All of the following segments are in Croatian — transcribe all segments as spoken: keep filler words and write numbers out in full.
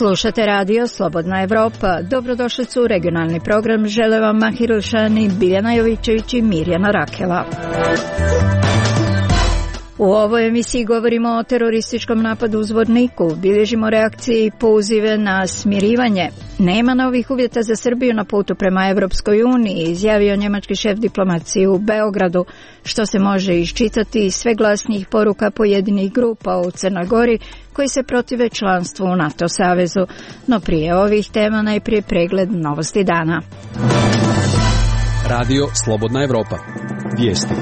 Slušate radio Slobodna Evropa. Dobrodošlicu u regionalni program. Žele vam Mahir Ilšani, Biljana Jovićević i Mirjana Rakela. U ovoj emisiji govorimo o terorističkom napadu u Zvorniku, bilježimo reakcije i pozive na smirivanje. Nema novih uvjeta za Srbiju na putu prema Evropskoj uniji, izjavio njemački šef diplomacije u Beogradu, što se može iščitati iz sve glasnijih poruka pojedinih grupa u Crnoj Gori koji se protive članstvu u NATO savezu. No prije ovih tema najprije pregled novosti dana. Radio Slobodna Evropa. Vijesti.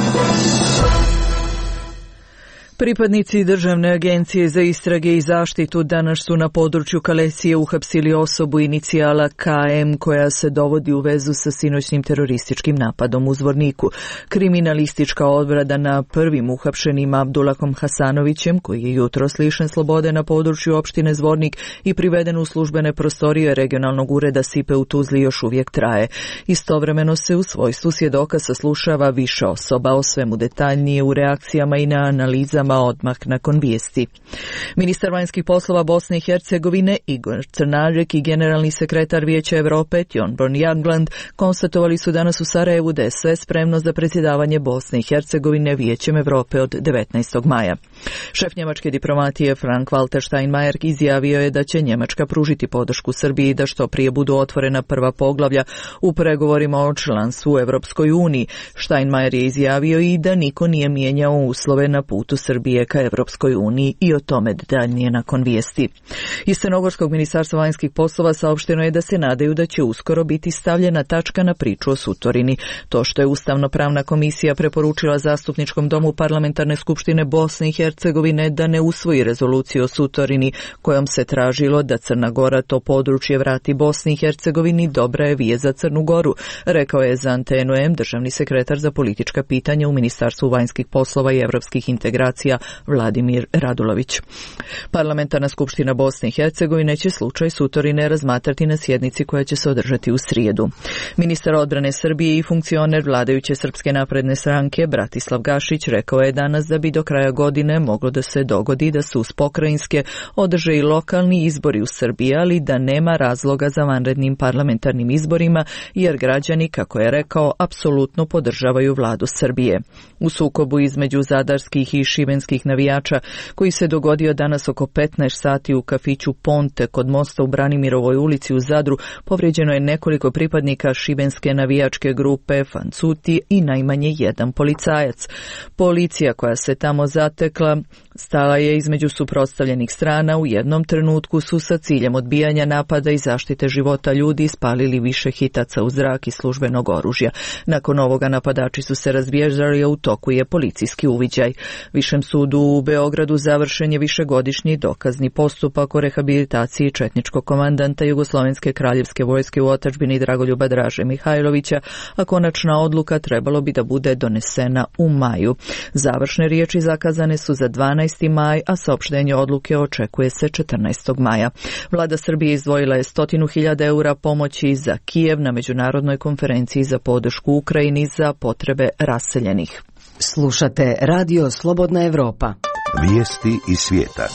Pripadnici Državne agencije za istrage i zaštitu danas su na području Kalesije uhapsili osobu inicijala K M koja se dovodi u vezu sa sinoćnim terorističkim napadom u Zvorniku. Kriminalistička obrada na prvim uhapšenim Abdulahom Hasanovićem, koji je jutros lišen slobode na području opštine Zvornik i priveden u službene prostorije regionalnog ureda S I P E u Tuzli, još uvijek traje. Istovremeno se u svojstvu svjedoka saslušava više osoba, o svemu detaljnije u reakcijama i na analizama odmah nakon vijesti. Ministar vanjskih poslova Bosne i Hercegovine Igor Crnažek i generalni sekretar Vijeća Europe Tjonborn Jagland konstatovali su danas u Sarajevu da je sve spremno za predsjedavanje Bosne i Hercegovine Vijećem Europe od devetnaestog maja. Šef njemačke diplomatije Frank-Walter Steinmeier izjavio je da će Njemačka pružiti podršku Srbiji da što prije budu otvorena prva poglavlja u pregovorima o članstvu u Europskoj uniji. Steinmeier je izjavio i da niko nije mijenjao uslove na putu Srbije ka Evropskoj uniji i o tome detaljnije nakon vijesti. Iz Crnogorskog ministarstva vanjskih poslova saopšteno je da se nadaju da će uskoro biti stavljena tačka na priču o Sutorini. To što je Ustavno-pravna komisija preporučila Zastupničkom domu Parlamentarne skupštine Bosne i Hercegovine da ne usvoji rezoluciju o Sutorini kojom se tražilo da Crna Gora to područje vrati Bosni i Hercegovini, dobra je vijest za Crnu Goru, rekao je za Antenu M državni sekretar za politička pitanja u Ministarstvu vanjskih poslova i evropskih integracija Vladimir Radulović. Parlamentarna skupština Bosne i Hercegovine će slučaj Sutorine razmatrati na sjednici koja će se održati u srijedu. Ministar odbrane Srbije i funkcioner vladajuće Srpske napredne stranke Bratislav Gašić rekao je danas da bi do kraja godine moglo da se dogodi da se uz pokrajinske održe i lokalni izbori u Srbiji, ali da nema razloga za vanrednim parlamentarnim izborima, jer građani, kako je rekao, apsolutno podržavaju vladu Srbije. U sukobu između zadarskih i šibenskih navijača, koji se dogodio danas oko petnaest sati u kafiću Ponte kod mosta u Branimirovoj ulici u Zadru, povrijeđeno je nekoliko pripadnika šibenske navijačke grupe Fancuti i najmanje jedan policajac. Policija koja se tamo zatekla stala je između suprotstavljenih strana. U jednom trenutku su sa ciljem odbijanja napada i zaštite života ljudi spalili više hitaca u zrak i službenog oružja. Nakon ovoga napadači su se razbježali, a u toku je policijski uviđaj. Višem sudu u Beogradu završen je višegodišnji dokazni postupak o rehabilitaciji četničkog komandanta Jugoslovenske kraljevske vojske u otadžbini Dragoljuba Draže Mihajlovića, a konačna odluka trebalo bi da bude donesena u maju. Završne riječi zakazane su za dvanaesti maj, a saopštenje odluke očekuje se četrnaestog maja. Vlada Srbije izdvojila je stotinu hiljada eura pomoći za Kijev na međunarodnoj konferenciji za podršku Ukrajini za potrebe raseljenih. Slušate Radio Slobodna Evropa. Vijesti iz svijeta.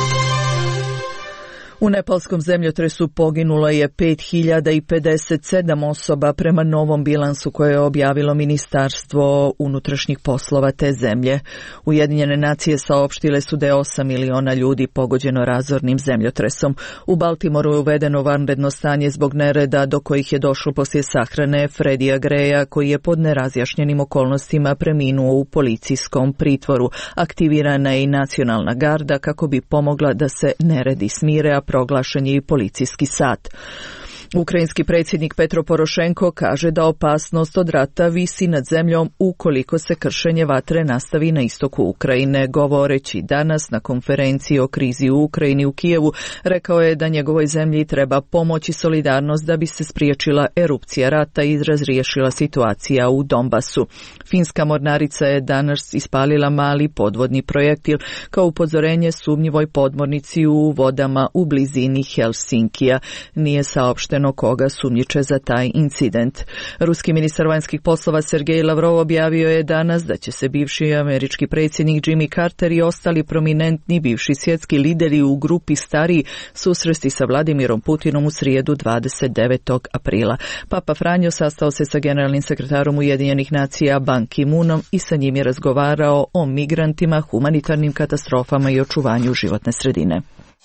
U nepalskom zemljotresu poginulo je pet hiljada pedeset sedam osoba prema novom bilansu koje je objavilo Ministarstvo unutrašnjih poslova te zemlje. Ujedinjene nacije saopštile su da je osam miliona ljudi pogođeno razornim zemljotresom. U Baltimoru je uvedeno vanredno stanje zbog nereda do kojih je došlo poslije sahrane Fredija Greja, koji je pod nerazjašnjenim okolnostima preminuo u policijskom pritvoru. Aktivirana je i nacionalna garda kako bi pomogla da se neredi smire, a proglašen je i policijski sat. Ukrajinski predsjednik Petro Porošenko kaže da opasnost od rata visi nad zemljom ukoliko se kršenje vatre nastavi na istoku Ukrajine. Govoreći danas na konferenciji o krizi u Ukrajini u Kijevu, rekao je da njegovoj zemlji treba pomoć i solidarnost da bi se spriječila erupcija rata i razriješila situacija u Donbasu. Finska mornarica je danas ispalila mali podvodni projektil kao upozorenje sumnjivoj podmornici u vodama u blizini Helsinkija. Nije saopšteno rečeno koga sumnjiče za taj incident. Ruski ministar vanjskih poslova Sergej Lavrov objavio je danas da će se bivši američki predsjednik Jimmy Carter i ostali prominentni bivši svjetski lideri u grupi stariji susresti sa Vladimirom Putinom u srijedu dvadeset devetog aprila. Papa Franjo sastao se sa generalnim sekretarom Ujedinjenih nacija Ban Ki-moonom i sa njim je razgovarao o migrantima, humanitarnim katastrofama i očuvanju životne sredine.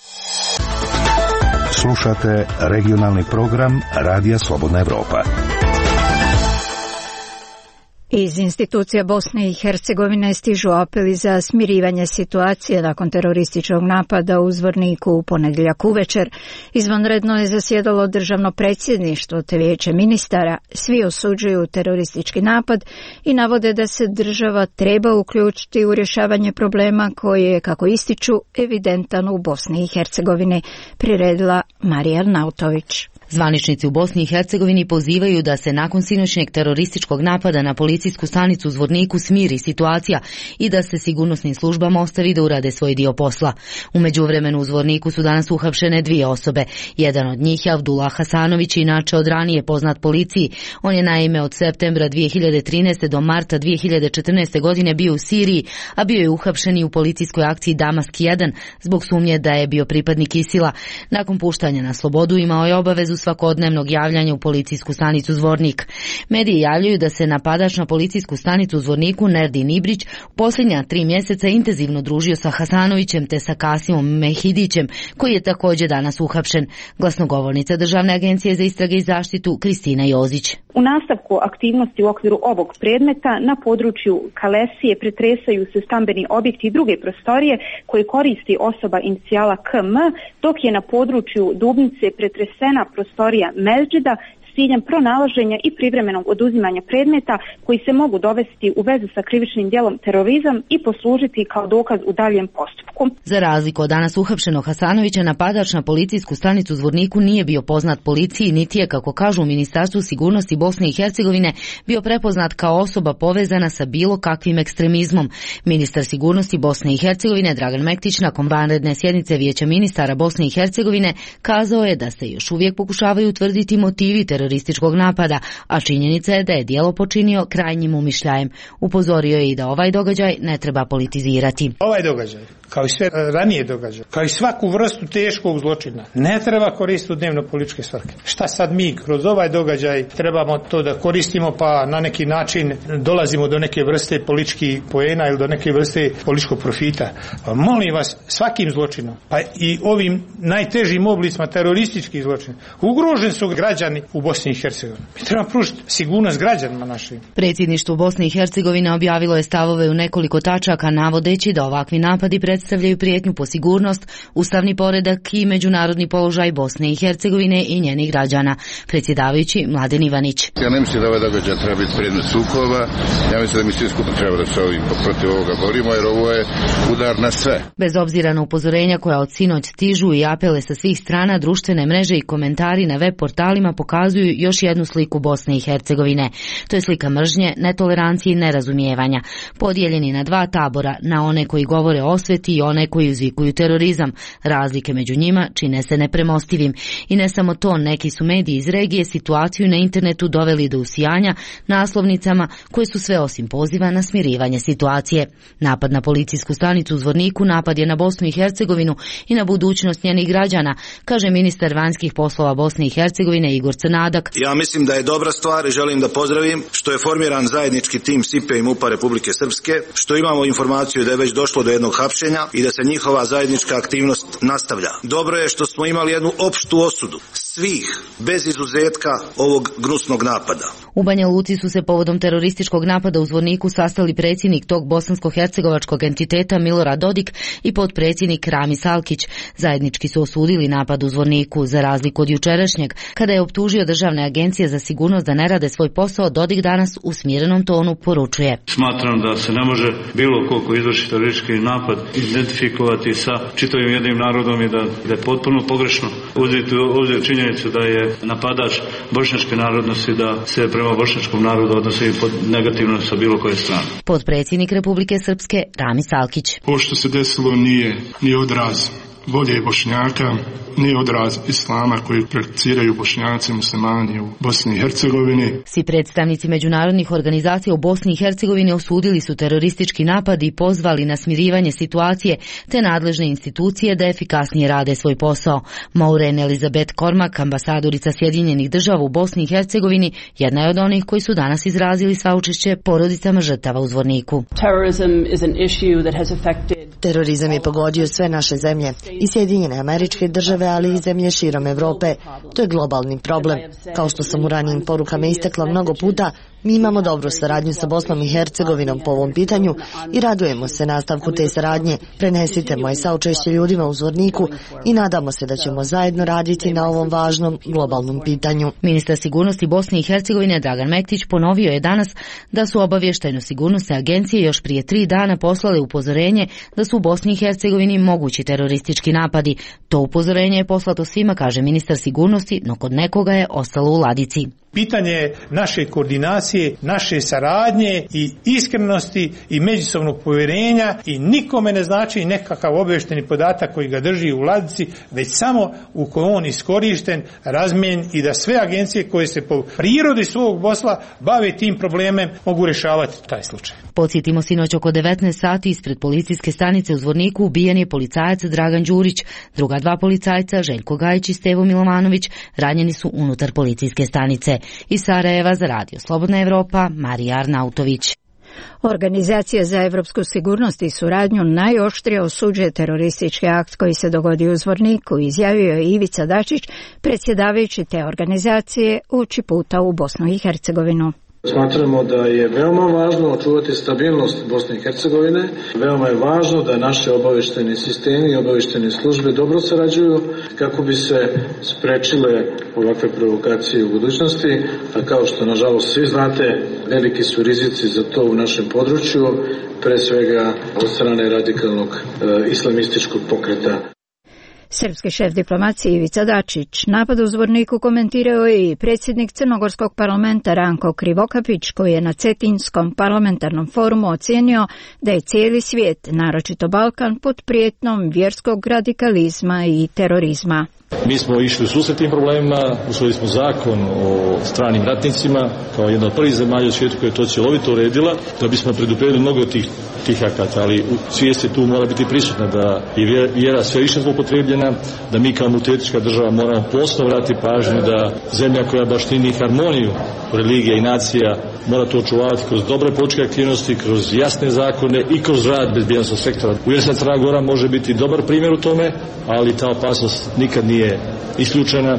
Slušate regionalni program Radija Slobodna Evropa. Iz institucija Bosne i Hercegovine stižu apeli za smirivanje situacije nakon terorističkog napada u Zvorniku u ponedjeljak uvečer. Izvanredno je zasjedalo državno predsjedništvo te vijeće ministara. Svi osuđuju teroristički napad i navode da se država treba uključiti u rješavanje problema koji je, kako ističu, evidentan u Bosni i Hercegovini, priredila Marija Arnautović. Zvaničnici u Bosni i Hercegovini pozivaju da se nakon sinoćnjeg terorističkog napada na policijsku stanicu u Zvorniku smiri situacija i da se sigurnosnim službama ostavi da urade svoj dio posla. U međuvremenu u Zvorniku su danas uhapšene dvije osobe. Jedan od njih je Abdullah Hasanović, inače od ranije poznat policiji. On je naime od septembra dvije hiljade trinaeste do marta dvije hiljade četrnaeste godine bio u Siriji, a bio je uhapšen i u policijskoj akciji Damask jedan zbog sumnje da je bio pripadnik Isila. Nakon puštanja na slobodu imao je obavezu svakodnevnog javljanja u policijsku stanicu Zvornik. Mediji javljaju da se napadač na policijsku stanicu u Zvorniku, Nerdin Ibrić, u posljednja tri mjeseca intenzivno družio sa Hasanovićem te sa Kasimom Mehidićem, koji je također danas uhapšen. Glasnogovornica Državne agencije za istrage i zaštitu Kristina Jozić. U nastavku aktivnosti u okviru ovog predmeta na području Kalesije pretresaju se stambeni objekti i druge prostorije koje koristi osoba inicijala K M, dok je na području Dubnice pretresena prostorija Mezdžida s ciljem pronalaženja i privremenog oduzimanja predmeta koji se mogu dovesti u vezu sa krivičnim djelom terorizam i poslužiti kao dokaz u daljem postupku. Za razliku od danas uhapšenog Hasanovića, napadač na policijsku stanicu u Zvorniku nije bio poznat policiji, niti je, kako kažu u Ministarstvu sigurnosti Bosne i Hercegovine, bio prepoznat kao osoba povezana sa bilo kakvim ekstremizmom. Ministar sigurnosti Bosne i Hercegovine Dragan Mektić nakon vanredne sjednice Vijeća ministara Bosne i Hercegovine kazao je da se još uvijek pokušavaju utvrditi motivi terorističkog napada, a činjenica je da je djelo počinio krajnjim umišljajem. Upozorio je i da ovaj događaj ne treba politizirati. Ovaj događaj, kao i sve ranije događaje, kao i svaku vrstu teškog zločina, ne treba koristiti u dnevno političke svrhe. Šta sad mi kroz ovaj događaj trebamo to da koristimo, pa na neki način dolazimo do neke vrste političkih poena ili do neke vrste političkog profita? Pa molim vas, svakim zločinom, pa i ovim najtežim oblicima terorističkih zločina, ugroženi su građani u Bosni i Hercegovini. Mi treba pružiti sigurnost građanima našim. Predsjedništvo Bosne i Hercegovine objavilo je stavove u nekoliko tačaka, navodeći da ovakvi napadi predstavljaju prijetnju po sigurnost, ustavni poredak i međunarodni položaj Bosne i Hercegovine i njenih građana. Predsjedavajući Mladen Ivanić. Ja ne mislim da ovaj događaj treba biti predmet sukoba. Ja mislim da mi svi skupa treba da se ovim protiv ovoga borimo, jer ovo je udar na sve. Bez obzira na upozorenja koja od sinoć stižu i apele sa svih strana, društvene mreže i komentari na web portalima pokazuju još jednu sliku Bosne i Hercegovine. To je slika mržnje, netolerancije i nerazumijevanja. Podijeljeni na dva tabora, na one koji govore o osveti i one koji uzvikuju terorizam. Razlike među njima čine se nepremostivim. I ne samo to, neki su mediji iz regije situaciju na internetu doveli do usijanja naslovnicama koje su sve osim poziva na smirivanje situacije. Napad na policijsku stanicu u Zvorniku napad je na Bosnu i Hercegovinu i na budućnost njenih građana, kaže ministar vanjskih poslova Bosne i Hercegovine Igor Crnadak. Ja mislim da je dobra stvar i želim da pozdravim što je formiran zajednički tim S I P E i MUP-a Republike Srpske, što imamo informaciju da je već došlo do jednog hapšenja i da se njihova zajednička aktivnost nastavlja. Dobro je što smo imali jednu opštu osudu svih, bez izuzetka, ovog gnusnog napada. U Banja Luci su se povodom terorističkog napada u Zvorniku sastali predsjednik tog bosansko-hercegovačkog entiteta Milorad Dodik i potpredsjednik Ramis Alkić. Zajednički su osudili napad u Zvorniku, za razliku od jučerašnjeg, kada je optužio državne agencije za sigurnost da ne rade svoj posao. Dodik danas u smirenom tonu poručuje. Smatram da se ne može bilo ko ko izvrši teroristički napad identifikovati sa čitavim jednim narodom i da, da je potpuno pogrešno uzeti ovdje činjenicu da je napadač bošnjačke narodnosti, da se prema bošnjačkom narodu odnosi negativno sa bilo koje strane. Potpredsjednik Republike Srpske Ramis Alkić. Ovo što se desilo nije, nije odraz volje Bošnjaka, nije odraz islama koji prakticiraju Bošnjaci muslimani u Bosni i Hercegovini. Svi predstavnici međunarodnih organizacija u Bosni i Hercegovini osudili su teroristički napad i pozvali na smirivanje situacije te nadležne institucije da efikasnije rade svoj posao. Maureen Elizabeth Cormack, ambasadorica Sjedinjenih država u Bosni i Hercegovini, jedna je od onih koji su danas izrazili saučešće porodicama žrtava u Zvorniku. Terorizam je pogodio sve naše zemlje, i Sjedinjene Američke Države, ali i zemlje širom Evrope. To je globalni problem. Kao što sam u ranijim porukama istakla mnogo puta, mi imamo dobru saradnju sa Bosnom i Hercegovinom po ovom pitanju i radujemo se nastavku te saradnje. Prenesite moje saučešće ljudima u Zvorniku i nadamo se da ćemo zajedno raditi na ovom važnom globalnom pitanju. Ministar sigurnosti Bosne i Hercegovine Dragan Mektić ponovio je danas da su obavještajno-sigurnosne agencije još prije tri dana poslale upozorenje da su u Bosni i Hercegovini mogući teroristički napadi. To upozorenje je poslato svima, kaže ministar sigurnosti, no kod nekoga je ostalo u ladici. Pitanje naše koordinacije, naše saradnje i iskrenosti i međusobnog povjerenja i nikome ne znači nekakav obavještajni podatak koji ga drži u ladici, već samo u kojoj on iskorišten, razmijenjen i da sve agencije koje se po prirodi svog posla bave tim problemem mogu rješavati taj slučaj. Podsjetimo, sinoć oko devetnaest sati ispred policijske stanice u Zvorniku ubijen je policajac Dragan Đurić. Druga dva policajca, Željko Gajić i Stevo Milovanović, ranjeni su unutar policijske stanice. Iz Sarajeva za Radio Slobodna Evropa, Marija Arnautović. Organizacija za evropsku sigurnost i suradnju najoštrije osuđuje teroristički akt koji se dogodio u Zvorniku, izjavio je Ivica Dačić, predsjedavajući te organizacije, uči puta u Bosnu i Hercegovinu. Smatramo da je veoma važno očuvati stabilnost Bosne i Hercegovine. Veoma je važno da naše obavještajni sistemi i obavještajne službe dobro sarađuju kako bi se sprečile ovakve provokacije u budućnosti, a kao što nažalost svi znate, veliki su rizici za to u našem području, pre svega od strane radikalnog e, islamističkog pokreta. Srpski šef diplomacije Ivica Dačić napad u Zvorniku komentirao je i predsjednik Crnogorskog parlamenta Ranko Krivokapić, koji je na Cetinskom parlamentarnom forumu ocijenio da je cijeli svijet, naročito Balkan, pod prijetnom vjerskog radikalizma i terorizma. Mi smo išli u susret tim problemima, usvojili smo zakon o stranim ratnicima kao jedna od prvih zemalja u svijetu koja je to cjelovito uredila, da bismo predupredili mnogo tih, tih akata, ali svijest tu mora biti prisutna da je vjera sve više zloupotrebljena, da mi kao multietnička država moramo posebno vratiti pažnju da zemlja koja baštini harmoniju religija i nacija mora to očuvati kroz dobre političke aktivnosti, kroz jasne zakone i kroz rad bezbjednosnog sektora. Uvjeren sam, Crna Gora može biti dobar primjer u tome, ali ta opasnost nikad nije isključena.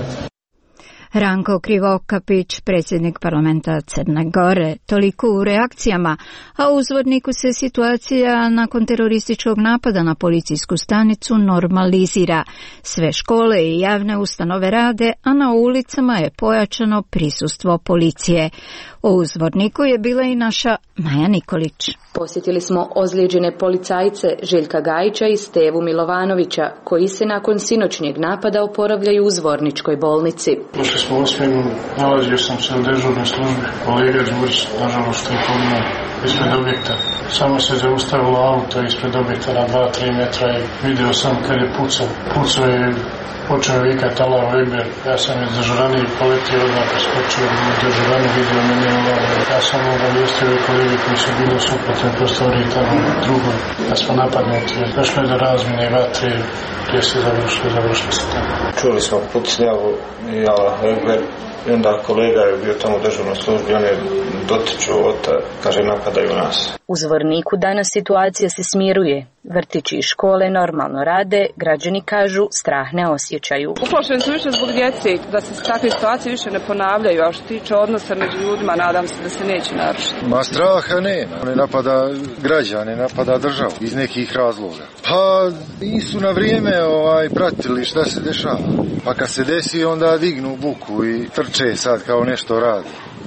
Ranko Krivokapić, predsjednik parlamenta Crne Gore. Toliko u reakcijama, a u Zvorniku se situacija nakon terorističkog napada na policijsku stanicu normalizira. Sve škole i javne ustanove rade, a na ulicama je pojačano prisustvo policije. U Zvorniku je bila i naša Maja Nikolić. Posjetili smo ozlijeđene policajce Željka Gajića i Stevu Milovanovića, koji se nakon sinoćnjeg napada oporavljaju u Zvorničkoj bolnici. Ušli smo u Osminu, nalazio sam se u dežurnoj službi. Kolega Đurić, nažalost, je poginuo ispred objekta. Samo se zaustavilo auto ispred objekta na dva do tri metra i vidio sam kad je pucao. Pucao je, počeo vikati Allahu Ekber. Ja sam iz dežuranije poletio odmah, preskočio u dežuranu, vidio mene ovdje. Ja sam obavijestio i kolege koji su bili u suprotnoj prostoriji tamo drugoj, da smo napadnuti. Došlo je do razmjene vatre, gdje se završilo, završilo se tamo. Čuli smo pucnjavu i Allahu Ekber. I onda kolega je bio tamo u dežurnoj službi, on je dotiču od, kaže, napadaju nas. U Zvorniku danas situacija se smiruje. Vrtići i škole normalno rade, građani kažu strah ne osjećaju. Uplašeni su više zbog djece, da se takve situacije više ne ponavljaju, a što tiče odnosa među ljudima, nadam se da se neće narušiti. Ma straha nema, ne napada građane, napada državu iz nekih razloga. Pa nisu na vrijeme ovaj, pratili šta se dešava, pa kad se desi onda dignu buku i trče sad kao nešto radi.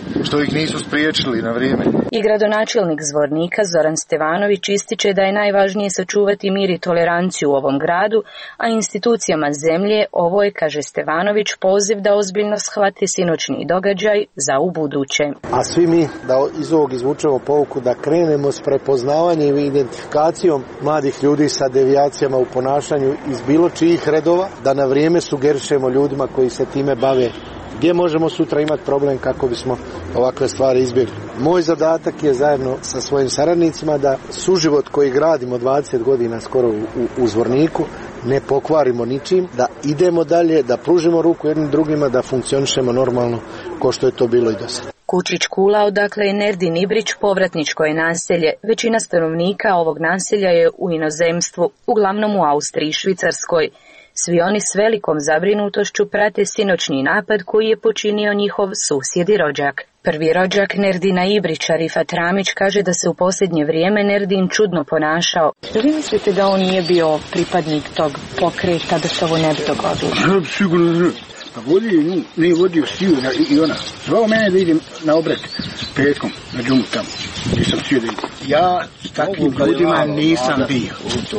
što ih nisu spriječili na vrijeme. I gradonačelnik Zvornika Zoran Stevanović ističe da je najvažnije sačuvati mir i toleranciju u ovom gradu, a institucijama zemlje ovo je, kaže Stevanović, poziv da ozbiljno shvate sinoćni događaj za ubuduće. A svi mi da iz ovog izvučemo pouku da krenemo s prepoznavanjem i identifikacijom mladih ljudi sa devijacijama u ponašanju iz bilo čijih redova, da na vrijeme sugerišemo ljudima koji se time bave gdje možemo sutra imati problem kako bismo ovakve stvari izbjegli. Moj zadatak je zajedno sa svojim saradnicima da suživot koji gradimo dvadeset godina skoro u, u, u Zvorniku ne pokvarimo ničim, da idemo dalje, da pružimo ruku jednim drugima, da funkcionišemo normalno kao što je to bilo i do sada. Kučić Kula, odakle je Nerdin Ibrić, povratničko je naselje. Većina stanovnika ovog naselja je u inozemstvu, uglavnom u Austriji i Švicarskoj. Svi oni s velikom zabrinutošću prate sinoćni napad koji je počinio njihov susjed i rođak. Prvi rođak Nerdina Ibrića, Rifat Ramić, kaže da se u posljednje vrijeme Nerdin čudno ponašao. Da vi mislite da on nije bio pripadnik tog pokreta, da se ovo ne bi dogodilo? Sigurno. Pa vodio nju, nije vodio siju i ona. Zvao mene da idem na obred petkom, na džumu tamo, gdje sam sio da idem. Ja s takvim ljudima nisam bio.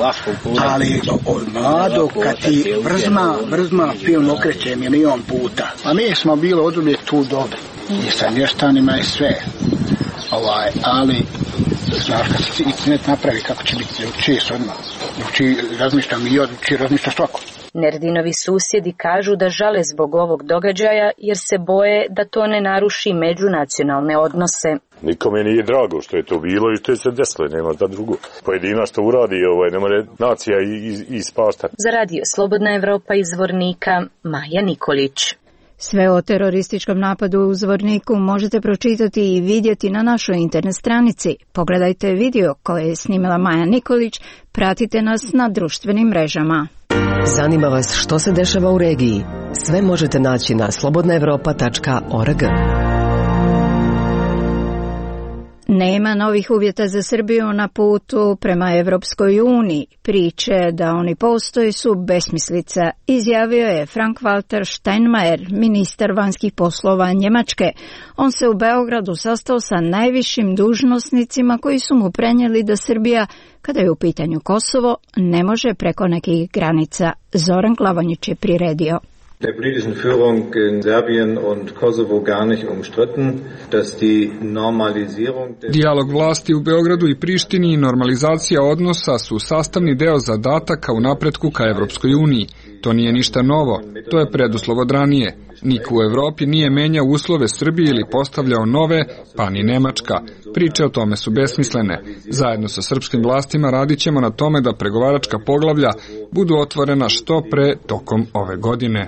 Ali od mlado, kad ti vrzma, vrzma film okreće milion puta. A mi smo bili od uvijek tu dobri. I sa mještanima i sve. Ovaj, ali, znaš, kad se internet napravi, kako će biti, uči se odmah. Uči razmišljam i od uči razmišlja svako. Nerdinovi susjedi kažu da žale zbog ovog događaja jer se boje da to ne naruši međunacionalne odnose. Nikome nije drago što je to bilo i što je se desilo, nema da drugo. Pojedina što uradi, ovaj, ne more nacija ispašta. Za radio Slobodna Evropa iz Zvornika, Maja Nikolić. Sve o terorističkom napadu u Zvorniku možete pročitati i vidjeti na našoj internet stranici. Pogledajte video koje je snimila Maja Nikolić, pratite nas na društvenim mrežama. Zanima vas što se dešava u regiji? Sve možete naći na slobodna evropa tačka org. Nema novih uvjeta za Srbiju na putu prema Evropskoj uniji. Priče da oni postoji su besmislica, izjavio je Frank-Walter Steinmeier, ministar vanjskih poslova Njemačke. On se u Beogradu sastao sa najvišim dužnosnicima koji su mu prenijeli da Srbija, kada je u pitanju Kosovo, ne može preko nekih granica. Zoran Glavonjić je priredio. Der politischen Führung in Serbien und Kosovo gar nicht umstritten, dass die Normalisierung des Dijalog vlasti u Beogradu i Prištini i normalizacija odnosa su sastavni deo zadataka u napretku ka Evropskoj uniji. To nije ništa novo, to je preduslov od ranije. Niko u Evropi nije menjao uslove Srbije ili postavljao nove, pa ni Nemačka. Priče o tome su besmislene. Zajedno sa srpskim vlastima radit ćemo na tome da pregovaračka poglavlja budu otvorena što pre tokom ove godine.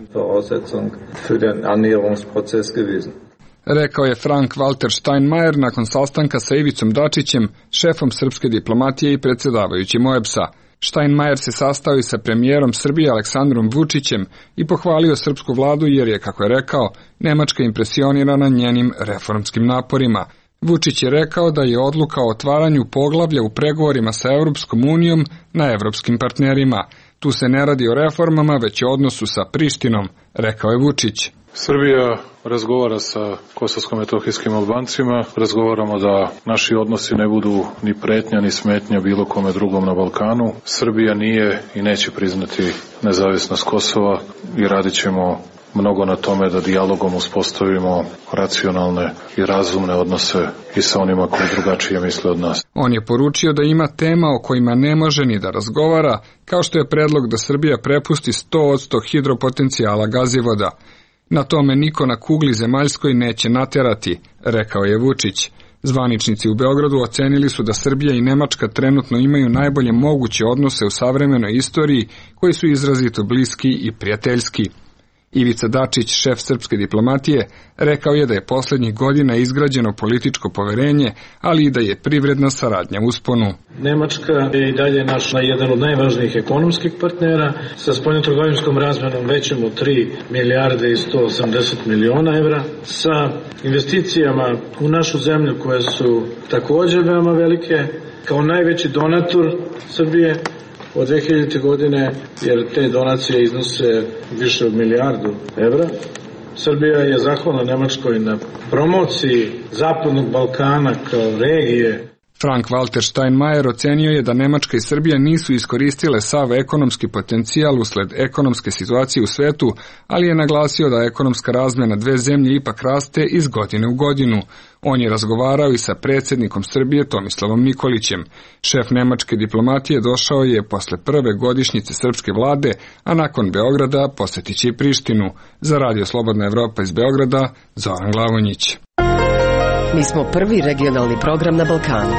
Rekao je Frank-Walter Steinmeier nakon sastanka sa Ivicom Dačićem, šefom srpske diplomatije i predsjedavajućim O E B S-a. Steinmeier se sastao i sa premijerom Srbije Aleksandrom Vučićem i pohvalio srpsku vladu jer je, kako je rekao, Nemačka impresionirana njenim reformskim naporima. Vučić je rekao da je odluka o otvaranju poglavlja u pregovorima sa Europskom unijom na evropskim partnerima. Tu se ne radi o reformama, već o odnosu sa Prištinom, rekao je Vučić. Srbija razgovara sa kosovsko-metohijskim Albancima, razgovaramo da naši odnosi ne budu ni pretnja ni smetnja bilo kome drugom na Balkanu. Srbija nije i neće priznati nezavisnost Kosova i radit ćemo mnogo na tome da dijalogom uspostavimo racionalne i razumne odnose i sa onima koji drugačije misle od nas. On je poručio da ima tema o kojima ne može ni da razgovara, kao što je predlog da Srbija prepusti sto posto hidropotencijala gazivoda. Na tome niko na kugli zemaljskoj neće naterati, rekao je Vučić. Zvaničnici u Beogradu ocenili su da Srbija i Nemačka trenutno imaju najbolje moguće odnose u savremenoj istoriji, koji su izrazito bliski i prijateljski. Ivica Dačić, šef srpske diplomatije, rekao je da je posljednjih godina izgrađeno političko poverenje, ali i da je privredna saradnja u usponu. Nemačka je i dalje naš jedan od najvažnijih ekonomskih partnera sa spoljnotrgovinskom razmjenom većom od tri milijarde i sto osamdeset miliona evra, sa investicijama u našu zemlju koje su također veoma velike, kao najveći donator Srbije od dve hiljadite godine, jer te donacije iznose više od milijardu evra. Srbija je zahvalna Nemačkoj na promociji Zapadnog Balkana kao regije. Frank Walter Steinmeier ocenio je da Nemačka i Srbija nisu iskoristile sav ekonomski potencijal usled ekonomske situacije u svetu, ali je naglasio da ekonomska razmjena dve zemlje ipak raste iz godine u godinu. On je razgovarao i sa predsjednikom Srbije Tomislavom Nikolićem. Šef nemačke diplomatije došao je posle prve godišnjice srpske vlade, a nakon Beograda posjetit će i Prištinu. Za Radio Slobodna Evropa iz Beograda, Zoran Glavonjić. Mi smo prvi regionalni program na Balkanu.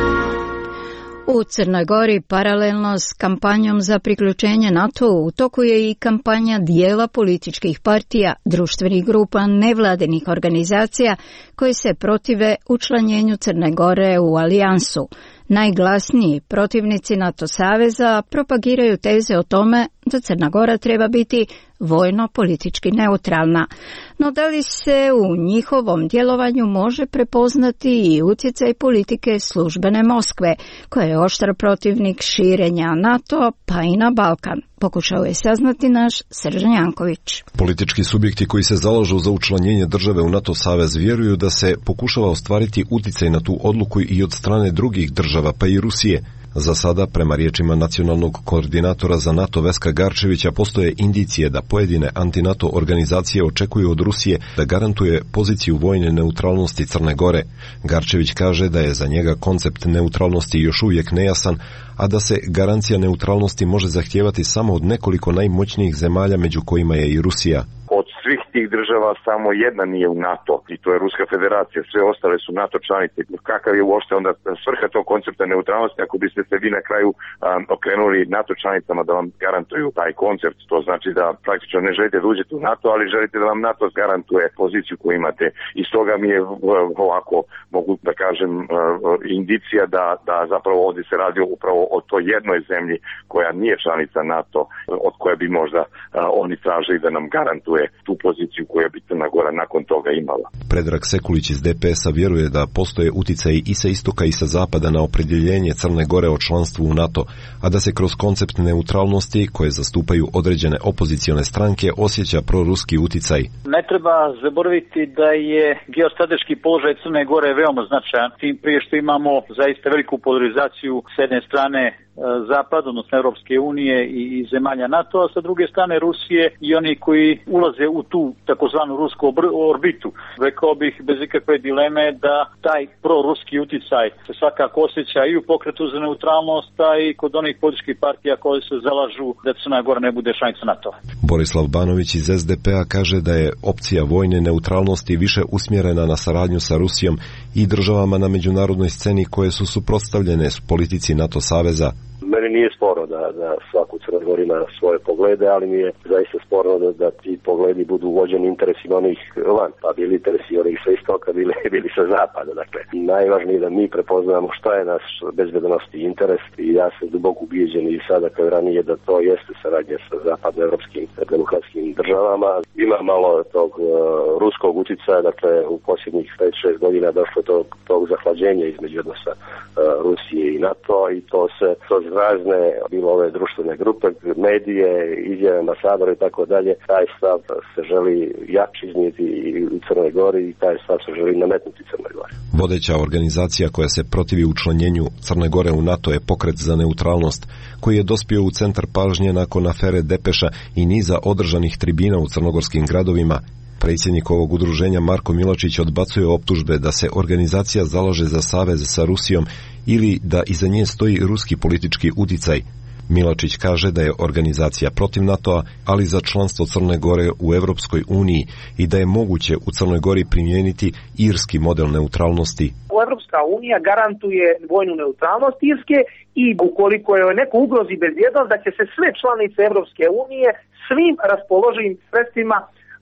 U Crnoj Gori paralelno s kampanjom za priključenje NATO-u u toku je i kampanja dijela političkih partija, društvenih grupa, nevladinih organizacija koje se protive učlanjenju Crne Gore u alijansu. Najglasniji protivnici NATO saveza propagiraju teze o tome da Crna Gora treba biti vojno-politički neutralna. No da li se u njihovom djelovanju može prepoznati i utjecaj politike službene Moskve, koja je oštar protivnik širenja NATO pa i na Balkan? Pokušao je saznati naš Srđan Janković. Politički subjekti koji se zalažu za učlanjenje države u NATO savez vjeruju da se pokušava ostvariti uticaj na tu odluku i od strane drugih država, pa i Rusije. Za sada, prema riječima nacionalnog koordinatora za NATO Veska Garčevića, postoje indicije da pojedine anti-NATO organizacije očekuju od Rusije da garantuje poziciju vojne neutralnosti Crne Gore. Garčević kaže da je za njega koncept neutralnosti još uvijek nejasan, a da se garancija neutralnosti može zahtijevati samo od nekoliko najmoćnijih zemalja, među kojima je i Rusija. Od svih tih država samo jedna nije u NATO i to je Ruska federacija, sve ostale su NATO članice. Kakav je uopšte onda svrha tog koncepta neutralnosti ako biste se vi na kraju um, okrenuli NATO članicama da vam garantuju taj koncept? To znači da praktično ne želite da uđete u NATO, ali želite da vam NATO garantuje poziciju koju imate. I stoga mi je ovako, mogu da kažem, indicija da, da zapravo ovdje se radi upravo o toj jednoj zemlji koja nije članica NATO, od koje bi možda uh, oni tražili da nam garantuje tu poziciju koju bi Crna Gora nakon toga imala. Predrag Sekulić iz D P S-a vjeruje da postoje uticaji i sa istoka i sa zapada na opredjeljenje Crne Gore o članstvu u NATO, a da se kroz koncept neutralnosti koje zastupaju određene opozicione stranke osjeća proruski uticaj. Ne treba zaboraviti da je geostrateški položaj Crne Gore veoma značajan, tim prije što imamo zaista veliku polarizaciju s jedne strane Zapad, odnosno Europske unije i, i zemalja NATO, a sa druge strane Rusije i oni koji ulaze u tu takozvanu rusku orbitu. Rekao bih bez ikakve dileme da taj proruski uticaj se svakako osjeća i u pokretu za neutralnost, a i kod onih političkih partija koje se zalažu da Crna Gora ne bude članica NATO. Borislav Banović iz S D P-a kaže da je opcija vojne neutralnosti više usmjerena na saradnju sa Rusijom i državama na međunarodnoj sceni koje su suprotstavljene s politici NATO saveza. Meni nije sporno da, da svaku Crna Gora ima svoje poglede, ali mi je zaista sporno da, da ti pogledi budu vođeni interesima onih van, pa bili interesi onih sa istoka, bili, bili sa zapada. Dakle, najvažnije je da mi prepoznamo šta je naš bezbednosni interes i ja sam duboko ubijeđen i sada kao i ranije da to jeste saradnja sa zapadnoevropskim demokratskim državama. Ima malo tog uh, ruskog uticaja, dakle u posljednjih pet šest godina došlo do tog zahlađenja između odnosa uh, Rusije i NATO i to se kroz razne, bilo ove društvene grupe, medije, izjave ambasadora i tako dalje, taj stav se želi jači iznijeti u Crnoj Gori i taj stav se želi nametnuti Crnoj Gori. Vodeća organizacija koja se protivi učlanjenju Crne Gore u NATO je Pokret za neutralnost, koji je dospio u centar pažnje nakon afere Depeša i niza održanih tribina u crnogorskim gradovima. Predsjednik ovog udruženja Marko Miločić odbacuje optužbe da se organizacija zalaže za savez sa Rusijom ili da iza nje stoji ruski politički uticaj. Miločić kaže da je organizacija protiv NATO-a, ali za članstvo Crne Gore u Europskoj uniji i da je moguće u Crnoj Gori primijeniti irski model neutralnosti. Europska unija garantuje vojnu neutralnost Irske i ukoliko je neko ugrozi bezbjednost, da će se sve članice Europske unije svim raspoloživim sredstvima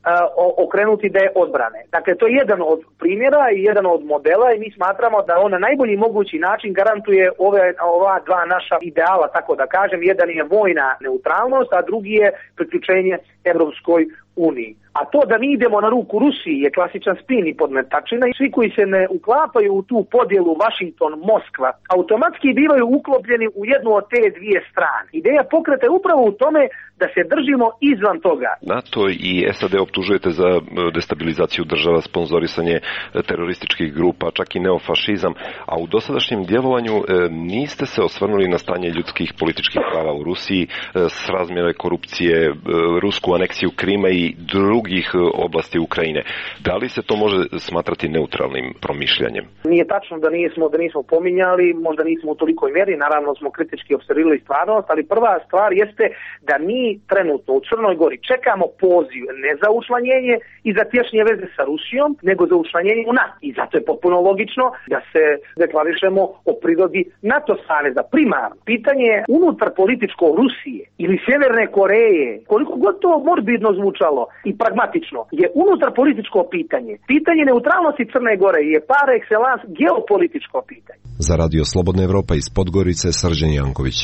okrenuti da je odbrane. Dakle, to je jedan od primjera i jedan od modela i mi smatramo da on na najbolji mogući način garantuje ove, ova dva naša ideala, tako da kažem. Jedan je vojna neutralnost, a drugi je priključenje Evropskoj uniji. A to da mi idemo na ruku Rusiji je klasičan spin i podmetačina i svi koji se ne uklapaju u tu podjelu Washington-Moskva automatski bivaju uklopljeni u jednu od te dvije strane. Ideja pokreta je upravo u tome da se držimo izvan toga. NATO i S A D optužujete za destabilizaciju država, sponzorisanje terorističkih grupa, čak i neofašizam, a u dosadašnjem djelovanju niste se osvrnuli na stanje ljudskih političkih prava u Rusiji, srazmjere korupcije, rusku aneksiju Krima i drugih oblasti Ukrajine. Da li se to može smatrati neutralnim promišljanjem? Nije tačno da nismo, da nismo pominjali, možda nismo u tolikoj mjeri, naravno smo kritički observirali stvarnost, ali prva stvar jeste da mi trenutno u Crnoj Gori čekamo poziv ne za učlanjenje i za tješnje veze sa Rusijom, nego za učlanjenje u NATO. I zato je potpuno logično da se deklarišemo o prirodi NATO saveza. Primarno, pitanje unutar političko Rusije ili Sjeverne Koreje, koliko god to morbidno zvučalo i pragmatično, je unutar političko pitanje. Pitanje neutralnosti Crne Gore je par excellence geopolitičko pitanje. Za Radio Slobodna Evropa iz Podgorice, Srđan Janković.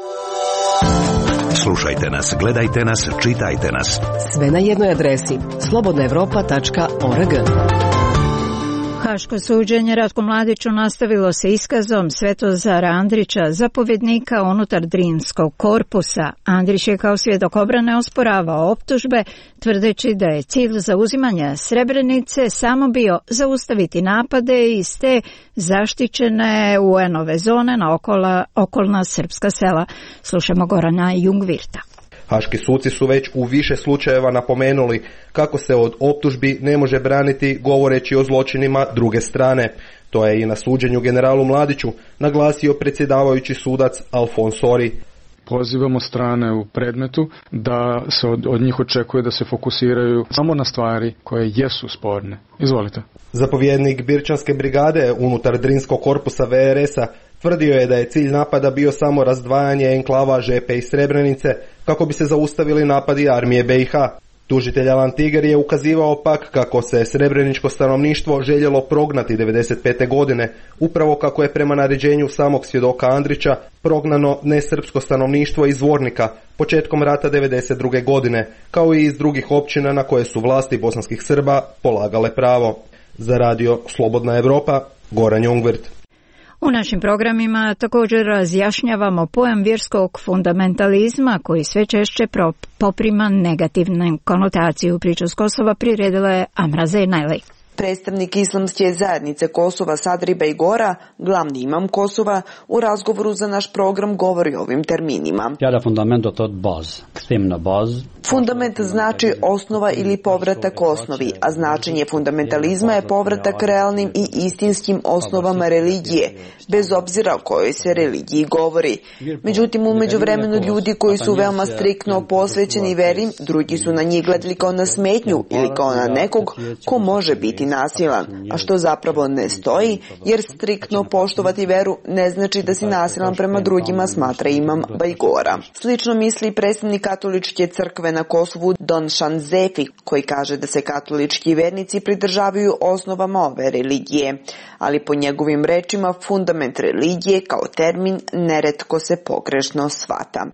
Slušajte nas, gledajte nas, čitajte nas. Sve na jednoj adresi slobodna evropa tačka org. Haško suđenje Ratku Mladiću nastavilo se iskazom Svetozara Andrića, zapovjednika unutar Drinskog korpusa. Andrić je kao svjedok obrane osporavao optužbe, tvrdeći da je cilj zauzimanja Srebrenice samo bio zaustaviti napade iz te zaštićene U N-ove zone na okola, okolna srpska sela. Slušamo Gorana Jungvirta. Haški suci su već u više slučajeva napomenuli kako se od optužbi ne može braniti govoreći o zločinima druge strane. To je i na suđenju generalu Mladiću naglasio predsjedavajući sudac Alfonsori. Pozivamo strane u predmetu da se od, od njih očekuje da se fokusiraju samo na stvari koje jesu sporne. Izvolite. Zapovjednik Birčanske brigade unutar Drinskog korpusa V R S-a tvrdio je da je cilj napada bio samo razdvajanje enklava Žepe i Srebrenice kako bi se zaustavili napadi armije B i H. Tužitelj Alan Tiger je ukazivao pak kako se srebreničko stanovništvo željelo prognati devedeset pete godine, upravo kako je prema naređenju samog svjedoka Andrića prognano nesrpsko stanovništvo iz Zvornika početkom rata devedeset druge godine, kao i iz drugih općina na koje su vlasti bosanskih Srba polagale pravo. Za Radio Slobodna Evropa, Goran Jungvirt. U našim programima također razjašnjavamo pojam vjerskog fundamentalizma koji sve češće poprima negativnu konotaciju. Priču s Kosova priredila je Amra Zeynajli. Predstavnik islamske zajednice Kosova Sadri Bejgora, glavni imam Kosova, u razgovoru za naš program govori o ovim terminima. Fundament znači osnova ili povratak osnovi, a značenje fundamentalizma je povratak realnim i istinskim osnovama religije, bez obzira o kojoj se religiji govori. Međutim, u međuvremenu ljudi koji su veoma striktno posvećeni veri, drugi su na njih gledali kao na smetnju ili kao na nekog ko može biti nasilan, a što zapravo ne stoji, jer striktno poštovati veru ne znači da si nasilan prema drugima, smatra imam Bajgora. Slično misli predstavnik katoličke crkve na Kosovu Don Shanzefi, koji kaže da se katolički vernici pridržavaju osnovama ove religije, ali po njegovim rečima fundament religije kao termin neretko se pogrešno shvata.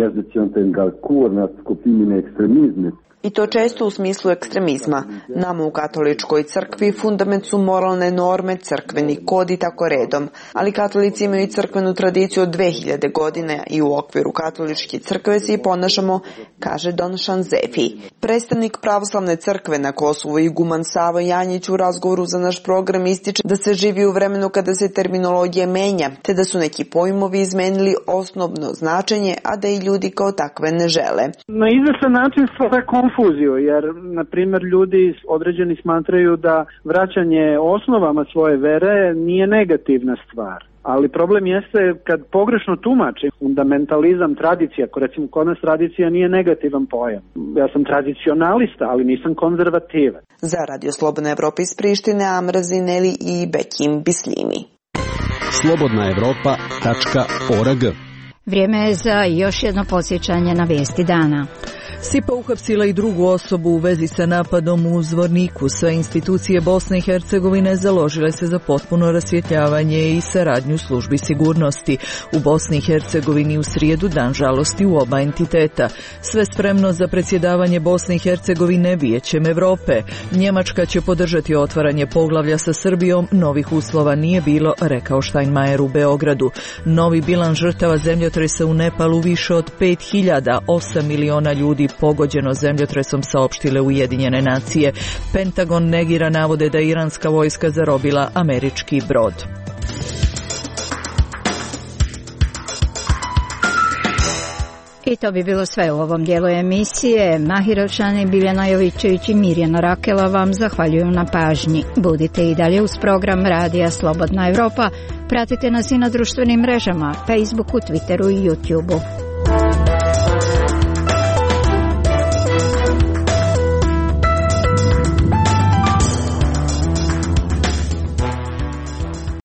I to često u smislu ekstremizma. Nama u katoličkoj crkvi fundament su moralne norme, crkveni kod i tako redom, ali katolici imaju crkvenu tradiciju od dve hiljade godine i u okviru katoličke crkve se i ponašamo, kaže Don Shanzefi. Predstavnik pravoslavne crkve na Kosovu iguman Savo Janjić u razgovoru za naš program ističe da se živi u vremenu kada se terminologija menja, te da su neki pojmovi izmenili osnovno značenje, a da i ljudi kao takve ne žele. Na izvestan način stvara konfuziju, jer, na primjer, ljudi određeni smatraju da vraćanje osnovama svoje vere nije negativna stvar. Ali problem jeste kad pogrešno tumači fundamentalizam, tradicija, ako recimo kod nas tradicija nije negativan pojam. Ja sam tradicionalista, ali nisam konzervativan. Za Radio Slobodna Evropa iz Prištine, Amra Zeynajli i Bekim Bislimi. slobodna evropa tačka org. Vrijeme je za još jedno podsjećanje na vijesti dana. SIPA uhapsila i drugu osobu u vezi sa napadom u Zvorniku. Sve institucije Bosne i Hercegovine založile se za potpuno rasvjetljavanje i saradnju službi sigurnosti. U Bosni i Hercegovini u srijedu dan žalosti u oba entiteta. Sve spremno za predsjedavanje Bosne i Hercegovine Vijećem Europe. Njemačka će podržati otvaranje poglavlja sa Srbijom, novih uslova nije bilo, rekao Steinmeier u Beogradu. Novi bilans žrtava zemljotresa u Nepalu više od pet hiljada, osam miliona ljudi pogođeno zemljotresom, saopštile Ujedinjene nacije. Pentagon negira navode da je iranska vojska zarobila američki brod. I to bi bilo sve u ovom dijelu emisije. Mahirovčani, Biljana Jovićević i Mirjana Rakela vam zahvaljuju na pažnji. Budite i dalje uz program Radija Slobodna Evropa. Pratite nas i na društvenim mrežama, Facebooku, Twitteru i YouTubeu.